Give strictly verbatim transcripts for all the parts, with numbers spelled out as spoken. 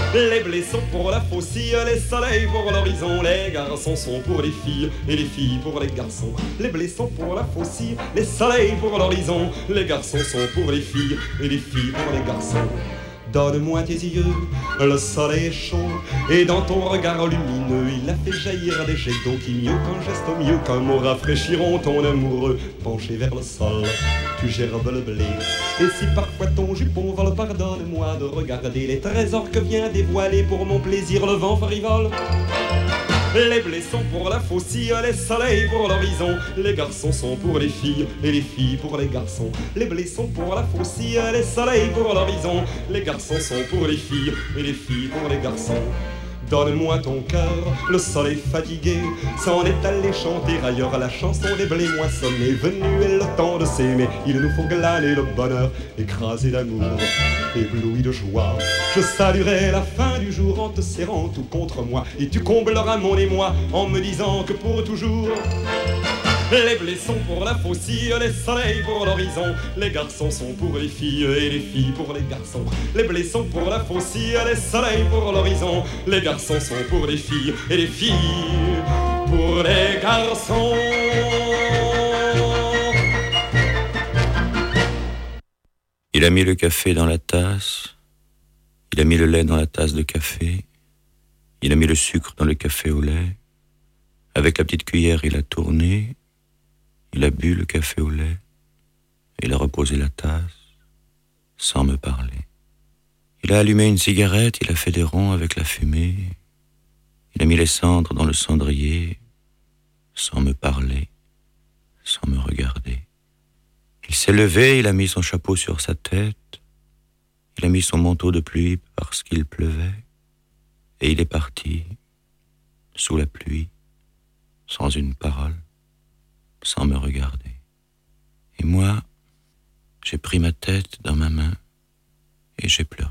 Les blés sont pour la faucille, les soleils pour l'horizon. Les garçons sont pour les filles et les filles pour les garçons. Les blés sont pour la faucille, les soleils pour l'horizon. Les garçons sont pour les filles et les filles pour les garçons. Donne-moi tes yeux, le soleil est chaud, et dans ton regard lumineux, il a fait jaillir des jets d'eau qui mieux qu'un geste, mieux qu'un mot rafraîchiront ton amoureux. Penché vers le sol, tu gerbes le blé, et si parfois ton jupon vole, pardonne-moi de regarder les trésors que vient dévoiler pour mon plaisir le vent frivole. Les blés sont pour la faucille, les soleils pour l'horizon. Les garçons sont pour les filles et les filles pour les garçons. Les blés sont pour la faucille, les soleils pour l'horizon. Les garçons sont pour les filles et les filles pour les garçons. Donne-moi ton cœur, le soleil fatigué s'en est allé chanter ailleurs la chanson des blés moissonnés. Venu est le temps de s'aimer, il nous faut glaner le bonheur, écraser l'amour, ébloui de joie. Je saluerai la fin du jour en te serrant tout contre moi, et tu combleras mon émoi en me disant que pour toujours. Les blés sont pour la faucille, les soleils pour l'horizon. Les garçons sont pour les filles et les filles pour les garçons. Les blés sont pour la faucille, les soleils pour l'horizon. Les garçons sont pour les filles et les filles pour les garçons. Il a mis le café dans la tasse, il a mis le lait dans la tasse de café, il a mis le sucre dans le café au lait. Avec la petite cuillère, il a tourné. Il a bu le café au lait, il a reposé la tasse, sans me parler. Il a allumé une cigarette, il a fait des ronds avec la fumée. Il a mis les cendres dans le cendrier, sans me parler, sans me regarder. Il s'est levé, il a mis son chapeau sur sa tête, il a mis son manteau de pluie parce qu'il pleuvait, et il est parti, sous la pluie, sans une parole, sans me regarder. Et moi, j'ai pris ma tête dans ma main et j'ai pleuré.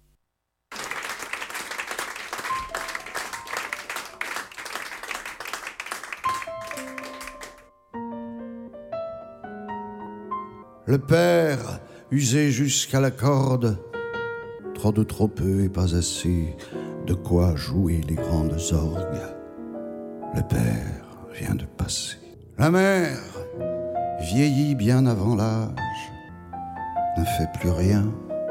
Le père, usé jusqu'à la corde, trop de trop peu et pas assez, de quoi jouer les grandes orgues. Le père vient de passer. La mère, vieillie bien avant l'âge, ne fait plus rien,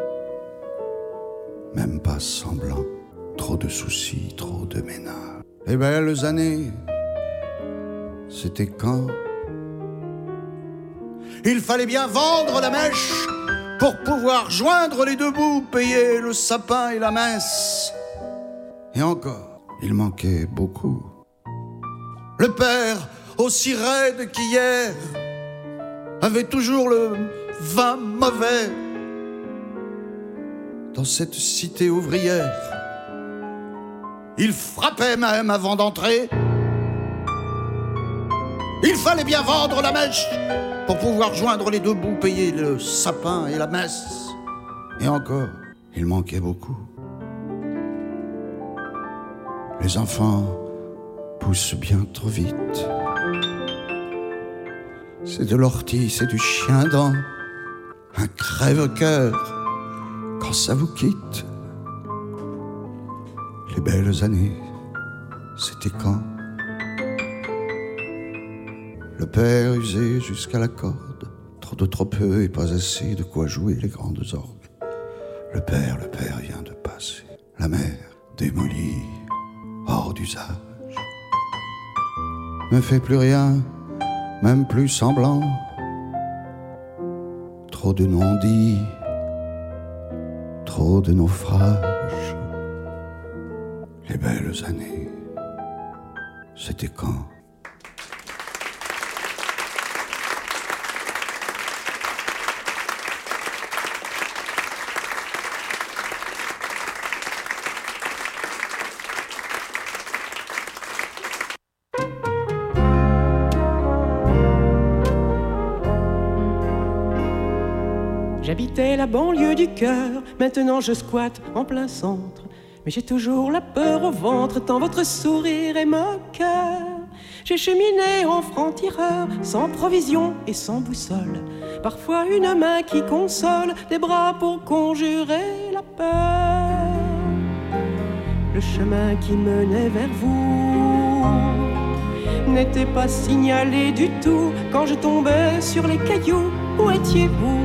même pas semblant. Trop de soucis, trop de ménage. Les belles années, c'était quand il fallait bien vendre la mèche pour pouvoir joindre les deux bouts, payer le sapin et la messe. Et encore, il manquait beaucoup. Le père, aussi raide qu'hier, avait toujours le vin mauvais. Dans cette cité ouvrière, il frappait même avant d'entrer. Il fallait bien vendre la mèche pour pouvoir joindre les deux bouts, payer le sapin et la messe. Et encore, il manquait beaucoup. Les enfants poussent bien trop vite. C'est de l'ortie, c'est du chien-dent, un crève-cœur quand ça vous quitte. Les belles années, c'était quand le père usé jusqu'à la corde, trop de trop peu et pas assez de quoi jouer les grandes orgues. Le père, le père vient de passer. La mère, démolie, hors d'usage, ne fait plus rien, même plus semblant. Trop de non-dits, trop de naufrages. Les belles années, c'était quand? J'habitais la banlieue du cœur, maintenant je squatte en plein centre. Mais j'ai toujours la peur au ventre, tant votre sourire est moqueur. J'ai cheminé en franc-tireur, sans provision et sans boussole. Parfois une main qui console, des bras pour conjurer la peur. le chemin qui menait vers vous n'était pas signalé du tout. Quand je tombais sur les cailloux, où étiez-vous?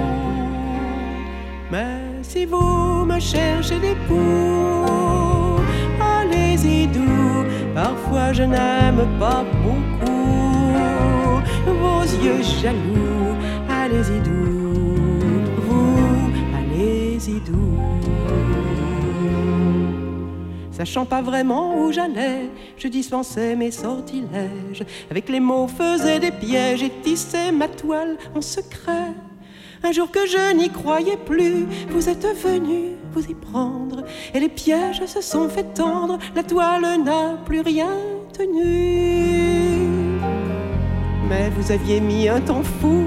Mais si vous me cherchez des poux, allez-y doux, parfois je n'aime pas beaucoup vos yeux jaloux. Allez-y doux, vous, allez-y doux. Sachant pas vraiment où j'allais, je dispensais mes sortilèges. Avec les mots faisais des pièges et tissais ma toile en secret. Un jour que je n'y croyais plus, vous êtes venu vous y prendre, et les pièges se sont fait tendre, la toile n'a plus rien tenu. Mais vous aviez mis un temps fou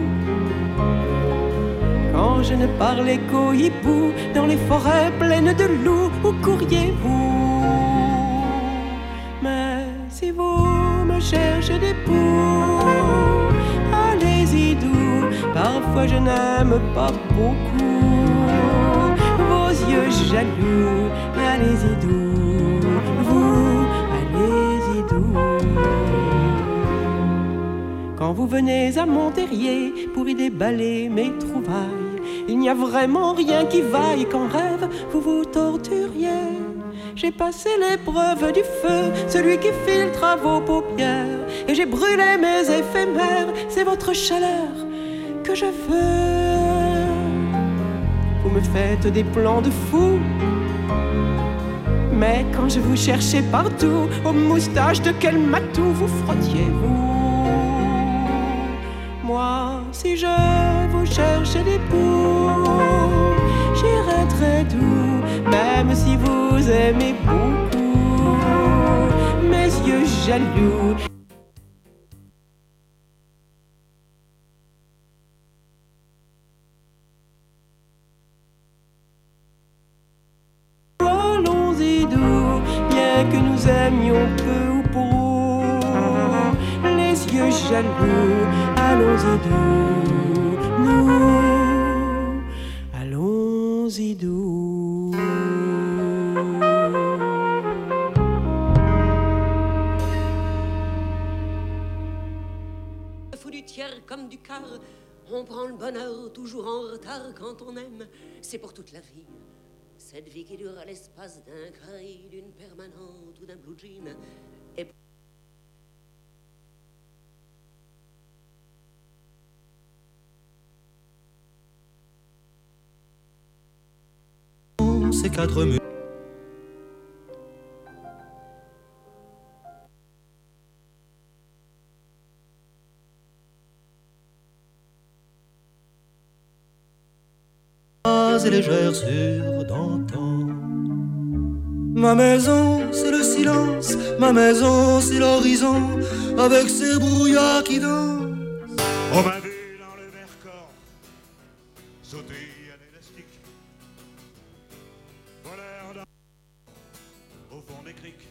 quand je ne parlais qu'au hibou. Dans les forêts pleines de loups, où courriez-vous? Mais si vous me cherchez des poux, allez-y doux, parfois je n'aime pas beaucoup vos yeux jaloux. Allez-y doux, vous, allez-y doux. Quand vous venez à Monterrier pour y déballer mes trouvailles, il n'y a vraiment rien qui vaille qu'en rêve vous vous torturiez. J'ai passé l'épreuve du feu, celui qui filtre à vos paupières, et j'ai brûlé mes éphémères, c'est votre chaleur que je veux. Vous me faites des plans de fou, mais quand je vous cherchais partout, aux moustaches de quel matou vous frottiez-vous? Moi, si je vous cherchais des poux, j'irais très doux, même si vous aimez beaucoup mes yeux jaloux. Allons-y doux, bien que nous aimions peu ou prou, les yeux jaloux. Allons-y doux, nous, allons-y doux. Fou du tiers comme du quart, on prend le bonheur toujours en retard quand on aime, c'est pour toute la vie. Cette vie qui dure à l'espace d'un cri, d'une permanente ou d'un blue jean. Et ces quatre murs. Et légère sur d'antan. Ma maison, c'est le silence. Ma maison, c'est l'horizon, avec ses brouillards qui dansent. On m'a vu dans le Vercors sauter à l'élastique, voleur dans, au fond des criques.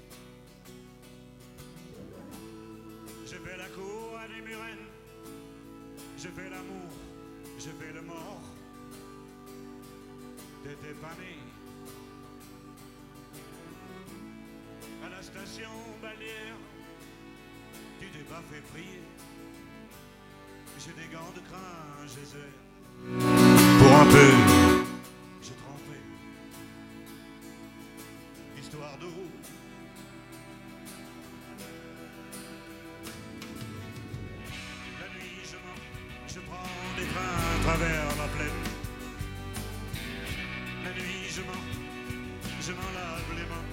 Je fais la cour à des murennes, je fais l'amour, je fais le mort. T'étais pas né. À la station balnéaire, tu t'es pas fait prier. J'ai des gants de crin, geyser. Pour un peu, j'ai trempé. Histoire d'eau. La nuit, je mens, je prends des trains à travers ma plaine. La nuit, je mens, je m'en lave les mains.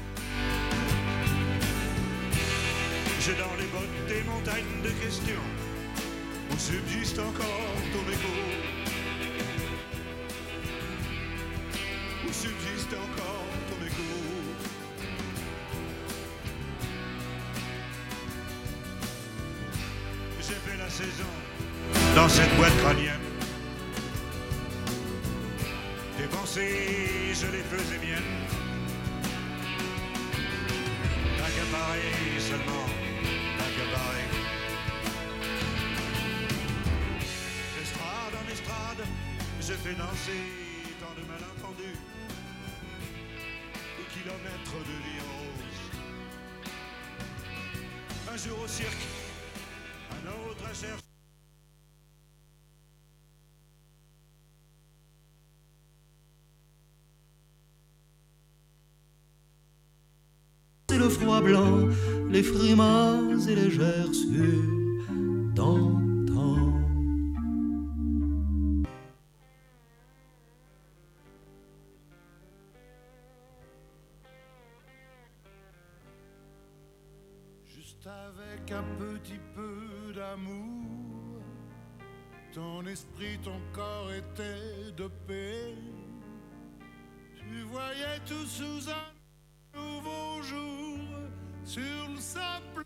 J'ai dans les bottes des montagnes de questions où subsiste encore ton écho. Où subsiste encore ton écho. J'ai fait la saison dans cette boîte crânienne. Tes pensées, je les faisais miennes. T'accaparer seulement, t'accaparer. D'estrade en estrade, je fais danser tant de malentendus. Et kilomètres de vie rose. Un jour au cirque, un autre à chercher. C'est le froid blanc, les frimas et les gerçures d'antan. Juste avec un petit peu d'amour, ton esprit, ton corps étaient de paix. Tu voyais tout sous un nouveau jour sur le sable.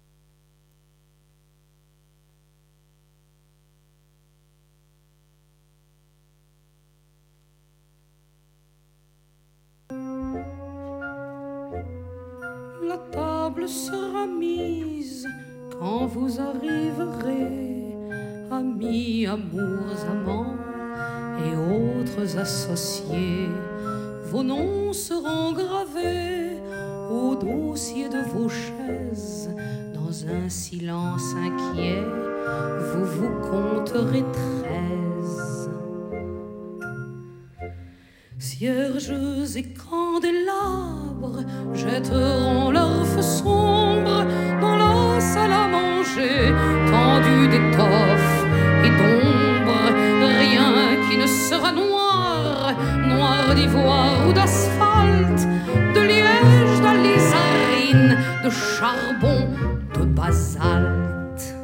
La table sera mise quand vous arriverez, amis, amours, amants et autres associés. Vos noms seront gravés au dossier de vos chaises. Dans un silence inquiet, vous vous compterez treize. Cierges et candélabres jetteront leur feu sombre dans la salle à manger, tendue d'étoffes et d'ombre. Rien qui ne sera noir, noir d'ivoire ou d'asphalte, de liège, d'alizarine, de charbon, de basalte.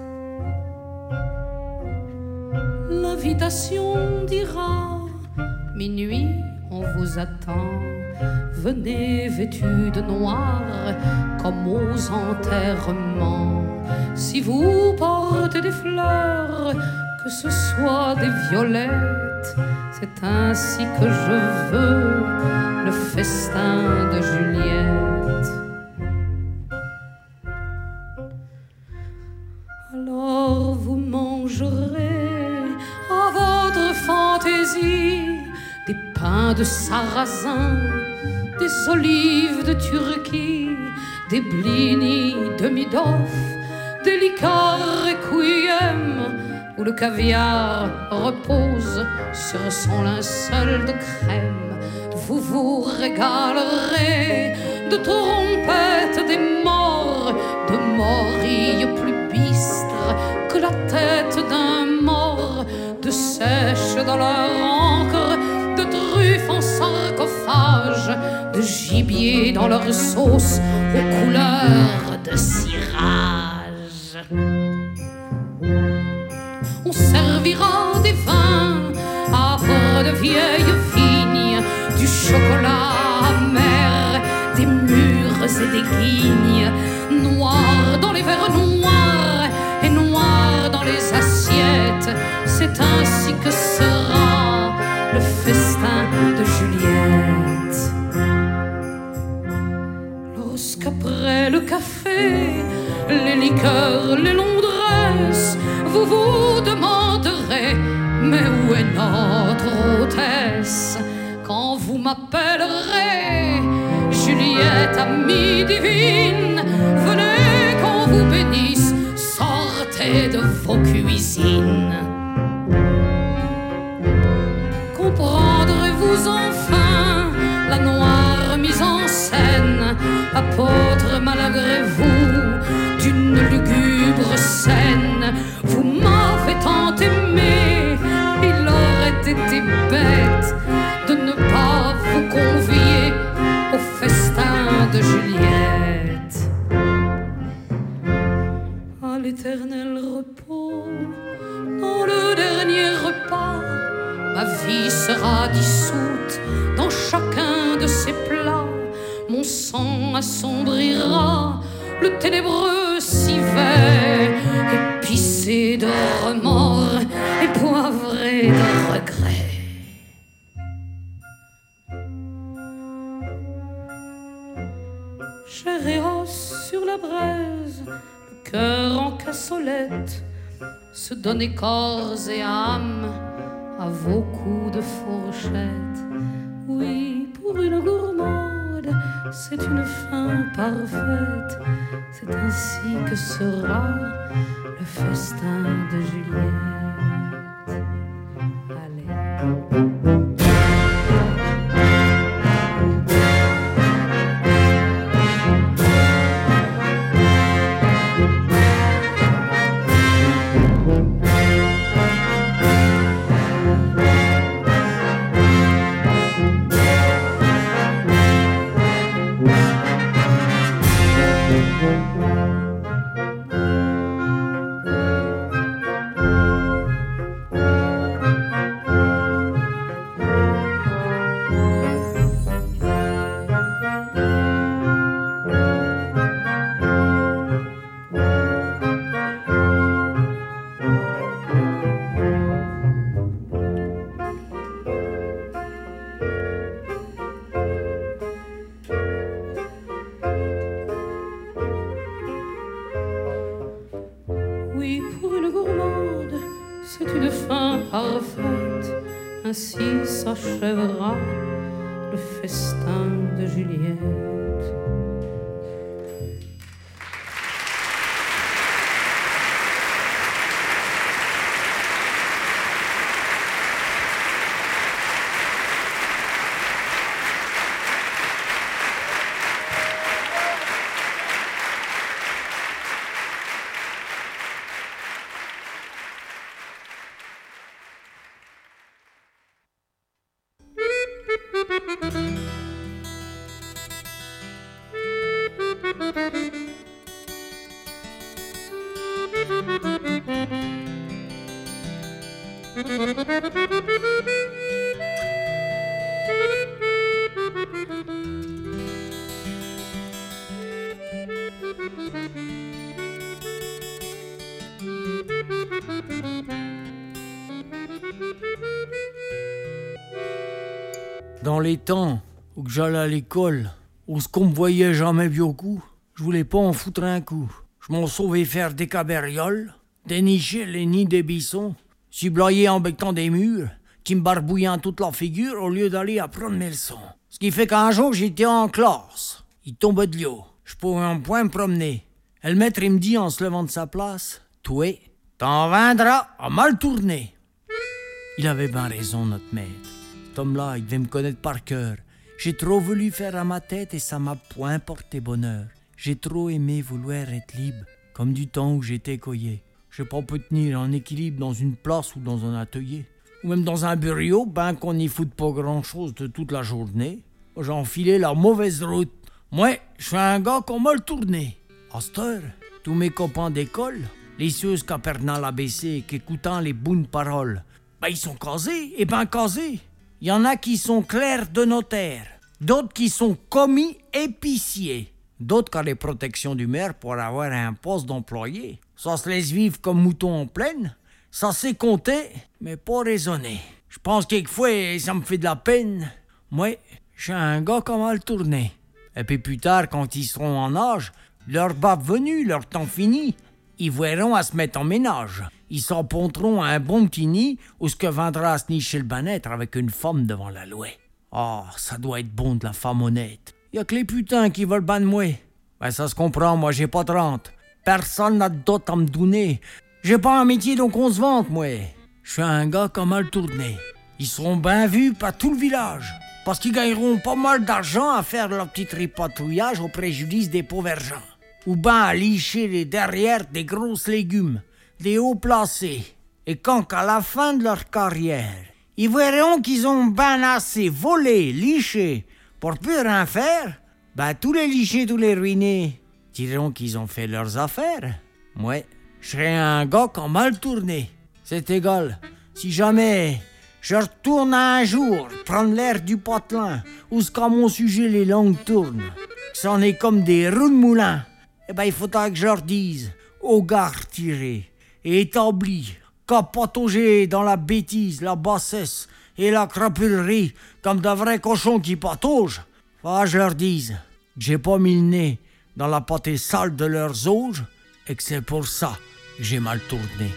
L'invitation dira: minuit, on vous attend. Venez vêtus de noir comme aux enterrements. Si vous portez des fleurs, que ce soit des violettes, c'est ainsi que je veux le festin de Juliette. Alors vous mangerez à votre fantaisie des pains de sarrasin, des olives de Turquie, des blinis de Midoff, des liqueurs requiem, où le caviar repose sur son linceul de crème. Vous vous régalerez de trompettes des morts, de morilles plus bistres que la tête d'un mort, de sèches dans leur encre, de truffes en sarcophage, de gibier dans leur sauce aux couleurs de cirage. On servira des vins âpres de vieilles vignes, du chocolat amer, des mûres et des guignes, noirs dans les verres noirs et noirs dans les assiettes. C'est ainsi que sera le festin de Juliette. Lorsqu'après le café, les liqueurs, les longs dresses, vous vous demanderez: mais où est notre hôtesse? Quand vous m'appellerez Juliette, amie divine, venez qu'on vous bénisse, sortez de vos cuisines. Comprendrez-vous enfin la noire mise en scène, apôtre malgré vous d'une lugubre scène? Vous m'avez tant aimé, il aurait été bête de ne pas vous convier au festin de Juliette. À l'éternel repos, dans le dernier repas, ma vie sera dissoute dans chacun de ces plats. Mon sang assombrira le ténébreux civet, épicé de remords et poivré de regrets. Chair et os sur la braise, le cœur en cassolette, se donner corps et âme à vos coups de fourchette. Oui, pour une gourmande c'est une fin parfaite. C'est ainsi que sera le festin de Juliette. Allez. Ainsi s'achèvera le festin de Juliette. Dans les temps où que j'allais à l'école, où ce qu'on me voyait jamais beaucoup, je voulais pas en foutre un coup. Je m'en sauvais faire des cabrioles, dénicher les nids des bissons, subloyer en bectant des murs, qui me barbouillaient en toute leur figure au lieu d'aller apprendre mes leçons. Ce qui fait qu'un jour j'étais en classe, il tombait de l'eau, je pouvais en point me promener. Et le maître il me dit en se levant de sa place, « Toi, t'en viendras à mal tourner. » Il avait bien raison, notre maître. Cet homme-là, il devait me connaître par cœur. J'ai trop voulu faire à ma tête et ça m'a point porté bonheur. J'ai trop aimé vouloir être libre, comme du temps où j'étais écoyé. J'ai pas pu tenir en équilibre dans une place ou dans un atelier. Ou même dans un bureau, ben qu'on n'y foute pas grand-chose de toute la journée. J'ai enfilé la mauvaise route. Moi, je suis un gars qu'on m'a le tourné. À cette heure, tous mes copains d'école, les ceux qu'apernant l'A B C, qu'écoutant les bonnes paroles, ben ils sont casés, et ben casés. Il y en a qui sont clercs de notaire, d'autres qui sont commis épiciers, d'autres qui ont les protections du maire pour avoir un poste d'employé. Ça se laisse vivre comme mouton en plaine, ça sait compter, mais pas raisonner. Je pense que quelquefois, ça me fait de la peine. Moi, je suis un gars qui a mal tourné. Et puis plus tard, quand ils seront en âge, leur bave venue, leur temps fini, ils verront à se mettre en ménage. Ils s'emponteront à un bon petit nid où ce que vendra à se nicher le banêtre avec une femme devant la loi. Ah, oh, ça doit être bon de la femme honnête. Y a que les putains qui veulent ban de moi. Ben ça se comprend, moi j'ai pas trente. Personne n'a de dot à me donner. J'ai pas un métier donc on se vante, moi. Je suis un gars qui a mal tourné. Ils seront bien vus par tout le village. Parce qu'ils gagneront pas mal d'argent à faire leur petit tripatouillage au préjudice des pauvres gens. Ou ben à licher les derrières des grosses légumes, des hauts placés. Et quand qu'à la fin de leur carrière, ils verront qu'ils ont ben assez volé, liché, pour plus rien faire, ben tous les lichés, tous les ruinés, diront qu'ils ont fait leurs affaires. Moi, je serais un gars qui a mal tourné. C'est égal. Si jamais je retourne un jour prendre l'air du patelin, où ce qu'à mon sujet les langues tournent, que c'en est comme des roues de moulin, eh ben il faudra que je leur dise, au gars retiré et établi, qu'a pataugé dans la bêtise, la bassesse et la crapulerie comme de vrais cochons qui pataugent, faudra que je leur dise que j'ai pas mis le nez dans la pâtée sale de leurs auges et que c'est pour ça que j'ai mal tourné.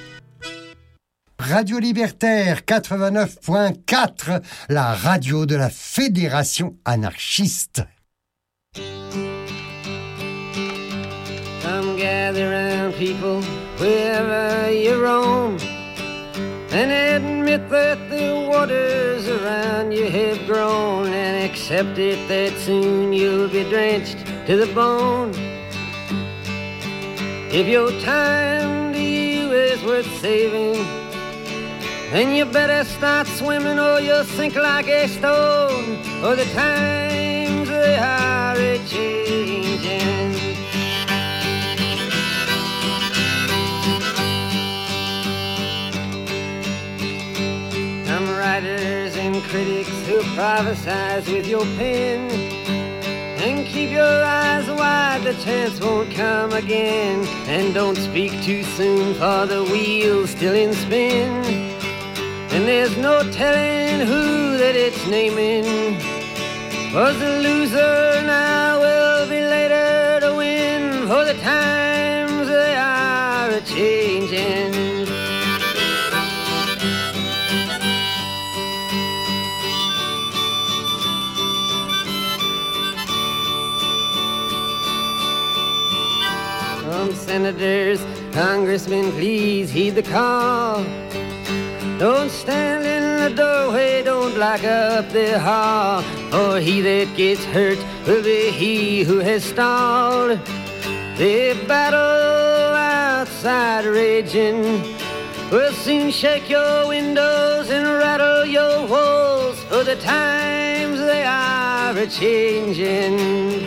Radio Libertaire quatre-vingt-neuf point quatre, la radio de la Fédération anarchiste. people wherever you roam, and admit that the waters around you have grown, and accept it that soon you'll be drenched to the bone. If your time to you is worth saving, then you better start swimming or you'll sink like a stone, or the times they are a-changing. Some writers and critics who prophesize with your pen, and keep your eyes wide, the chance won't come again. And don't speak too soon, for the wheel's still in spin, and there's no telling who that it's naming. Was the loser now will be later to win, for the times they are a-changing. Some senators, congressmen, please heed the call. Don't stand in the doorway, don't block up the hall, for he that gets hurt will be he who has stalled. The battle outside raging will soon shake your windows and rattle your walls, for the times they are a-changing.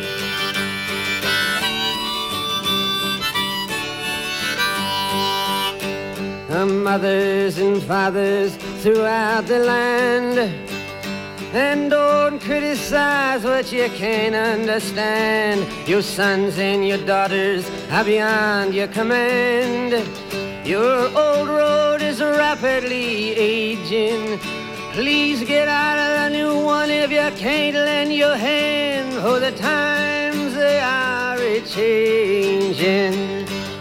Mothers and fathers throughout the land, and don't criticize what you can't understand. Your sons and your daughters are beyond your command. Your old road is rapidly aging. Please get out of the new one if you can't lend your hand, for the times they are a-changing.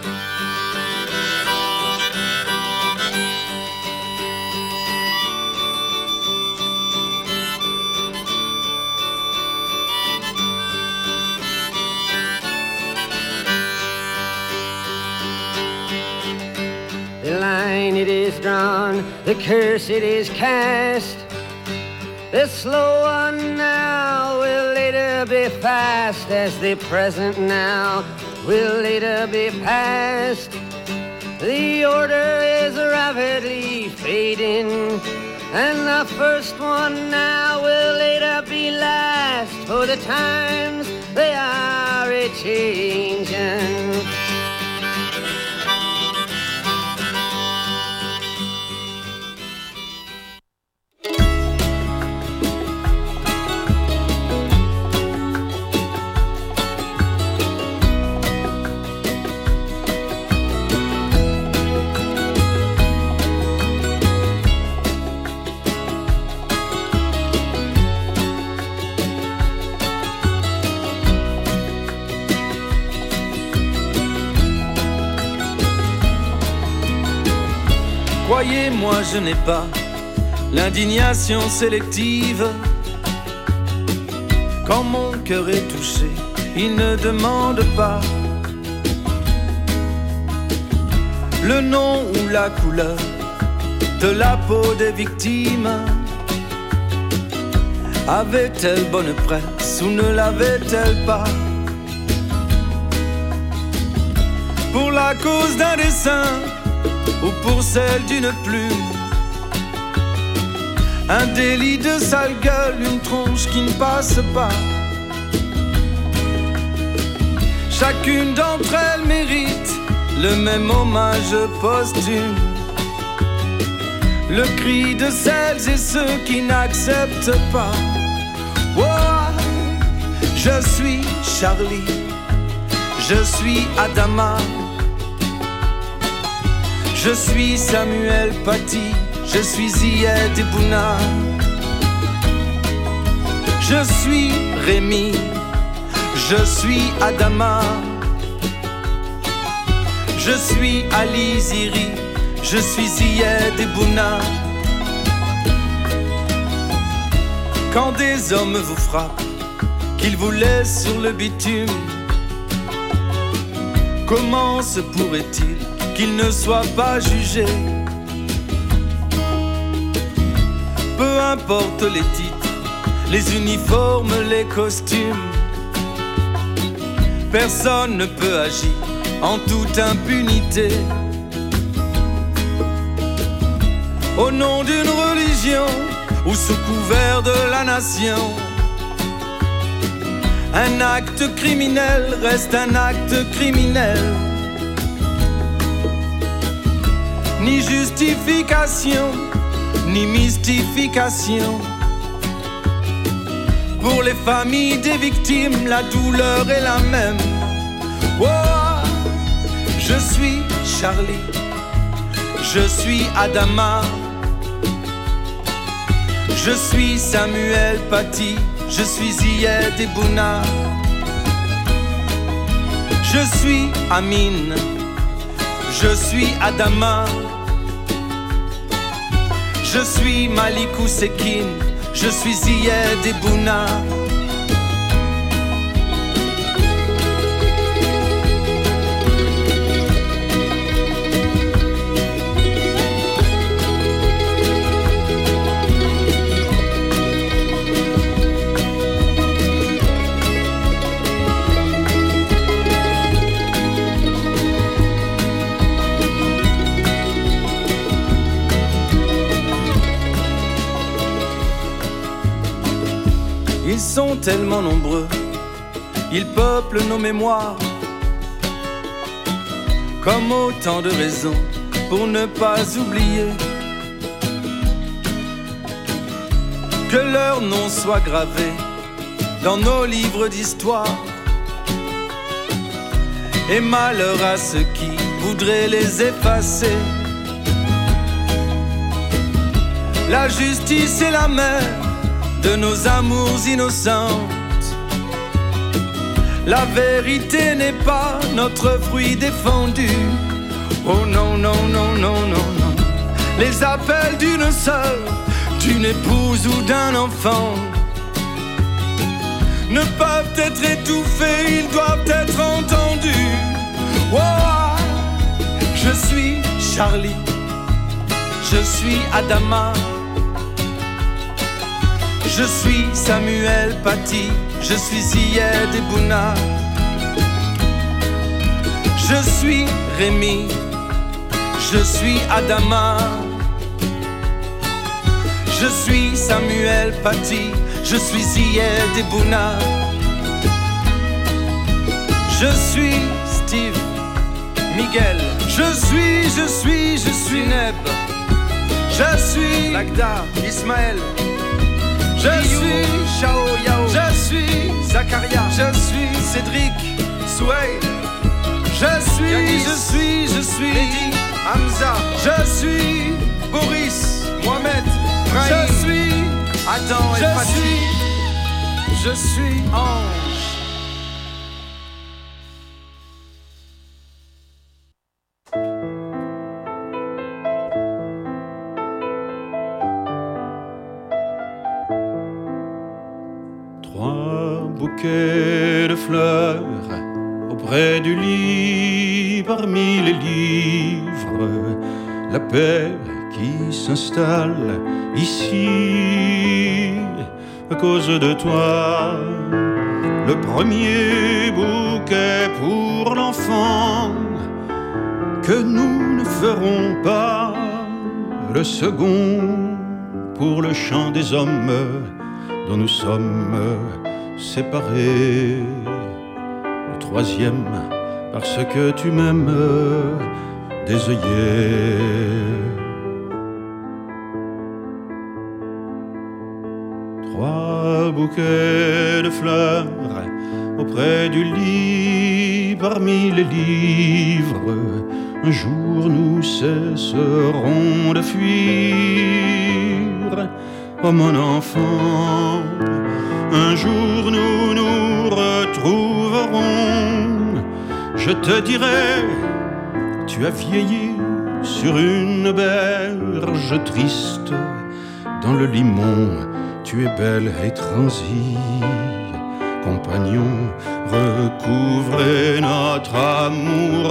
The line it is drawn, the curse it is cast. The slow one now will later be fast, as the present now will later be past. The order is rapidly fading, and the first one now will later be last, for the times they are a-changing. Croyez-moi, je n'ai pas l'indignation sélective. Quand mon cœur est touché, il ne demande pas le nom ou la couleur de la peau des victimes. Avait-elle bonne presse ou ne l'avait-elle pas? Pour la cause d'un dessin ou pour celle d'une plume, un délit de sale gueule, une tronche qui ne passe pas. Chacune d'entre elles mérite le même hommage posthume, le cri de celles et ceux qui n'acceptent pas. Oh, je suis Charlie, je suis Adama, je suis Samuel Paty, je suis Zied Bouna, je suis Rémi, je suis Adama, je suis Ali Ziri, je suis Zied Bouna. Quand des hommes vous frappent, qu'ils vous laissent sur le bitume, Comment se pourrait-il qu'il ne soit pas jugé? Peu importe les titres, les uniformes, les costumes, personne ne peut agir en toute impunité. Au nom d'une religion ou sous couvert de la nation, un acte criminel reste un acte criminel. Ni justification, ni mystification. Pour les familles des victimes, la douleur est la même. Oh, je suis Charlie, je suis Adama, je suis Samuel Paty, je suis Ziyed Ebouna, je suis Amine, je suis Adama, je suis Malikou Sekine, je suis Ziyed Ebouna. Ils sont tellement nombreux, ils peuplent nos mémoires, comme autant de raisons pour ne pas oublier que leur nom soit gravé dans nos livres d'histoire. Et malheur à ceux qui voudraient les effacer. La justice est la mère de nos amours innocentes. La vérité n'est pas notre fruit défendu. Oh non, non, non, non, non, non. Les appels d'une sœur, d'une épouse ou d'un enfant ne peuvent être étouffés, ils doivent être entendus. Oh, je suis Charlie, je suis Adama, je suis Samuel Paty, je suis Ziyed Ebouna, je suis Rémi, je suis Adama, je suis Samuel Paty, je suis Ziyed Ebouna, je suis Steve, Miguel, je suis, je suis, je suis Neb, je suis Lagda, Ismaël, je suis Chao Yao, je suis Zakaria, je suis Cédric, Souhail, je suis, Yanis, je suis, je suis Mehdi, Hamza, je suis Boris, Mohamed, Brahim, je suis Adam et je Fatih, suis, je suis Ange. De fleurs auprès du lit, parmi les livres, la paix qui s'installe ici à cause de toi. Le premier bouquet pour l'enfant que nous ne ferons pas, le second pour le chant des hommes dont nous sommes séparés, le troisième parce que tu m'aimes des œillets. Trois bouquets de fleurs auprès du lit, parmi les livres. Un jour nous cesserons de fuir, oh mon enfant. Un jour nous nous retrouverons. Je te dirai, tu as vieilli sur une berge triste. Dans le limon, tu es belle et transie. Compagnon, recouvrez notre amour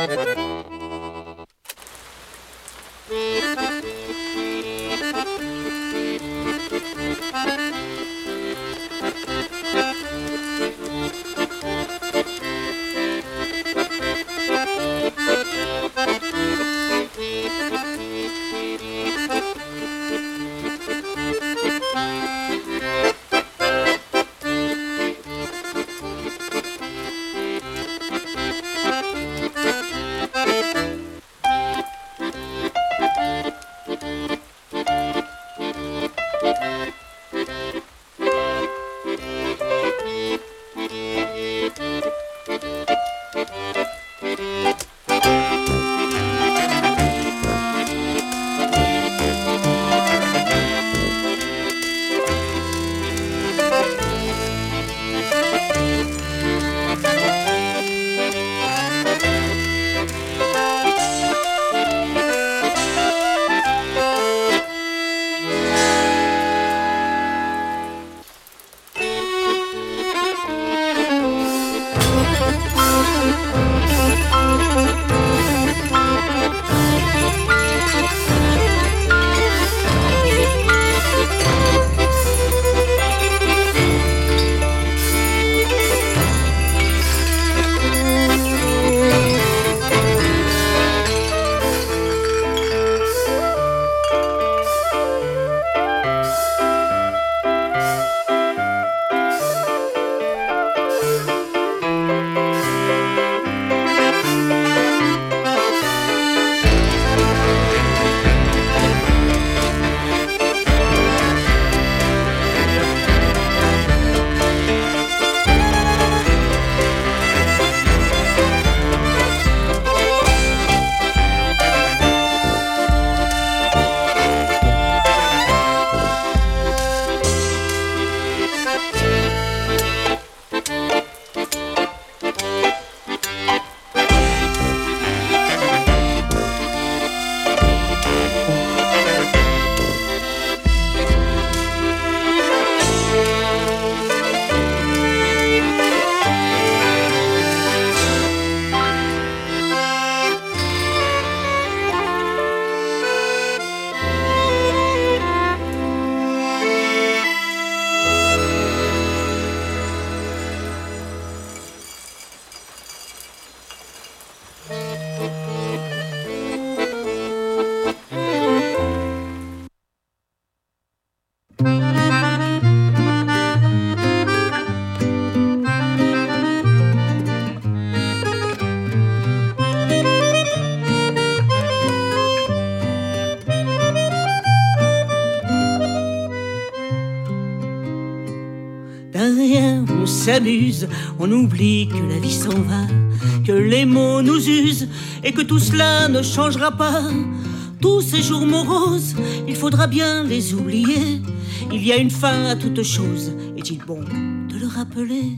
On s'amuse, on oublie que la vie s'en va, que les mots nous usent et que tout cela ne changera pas. Tous ces jours moroses, il faudra bien les oublier. Il y a une fin à toute chose, est-il bon de le rappeler?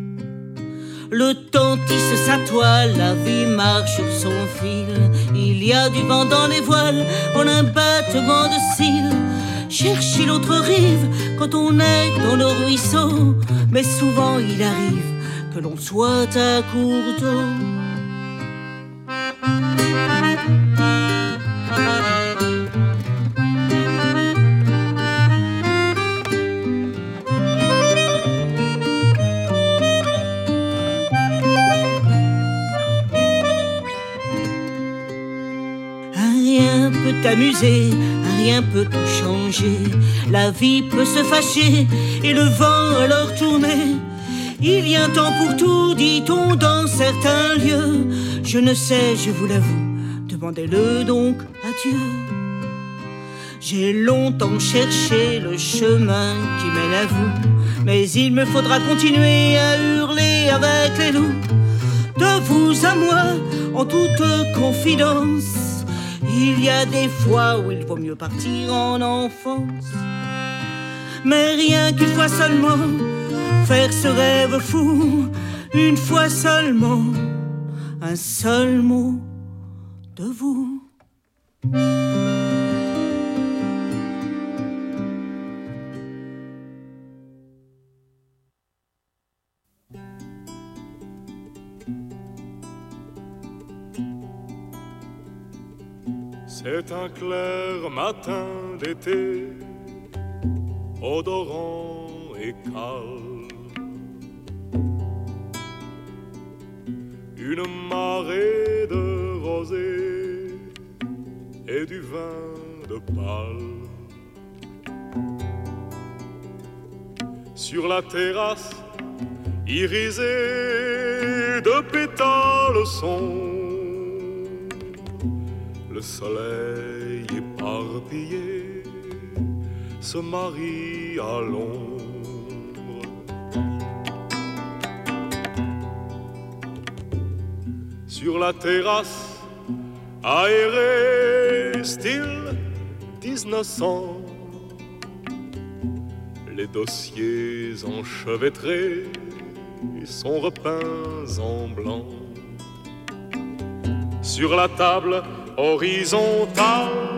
Le temps tisse sa toile, la vie marche sur son fil. Il y a du vent dans les voiles, en un battement de cils. Chercher l'autre rive quand on est dans le ruisseau, mais souvent il arrive que l'on soit à court d'eau. Rien peut t'amuser, rien peut tout changer. La vie peut se fâcher et le vent alors tourner. Il y a un temps pour tout, dit-on dans certains lieux. Je ne sais, je vous l'avoue, demandez-le donc à Dieu. J'ai longtemps cherché le chemin qui mène à vous, mais il me faudra continuer à hurler avec les loups. De vous à moi, en toute confidence, il y a des fois où il vaut mieux partir en enfance. Mais rien qu'une fois seulement, faire ce rêve fou, une fois seulement, un seul mot de vous. C'est un clair matin d'été, odorant et calme. Une marée de rosée et du vin de palme. Sur la terrasse, irisée de pétales sombres, le soleil éparpillé se marie à l'ombre. Sur la terrasse, aérée, style dix-neuf cents, les dossiers enchevêtrés sont repeints en blanc. Sur la table horizontale,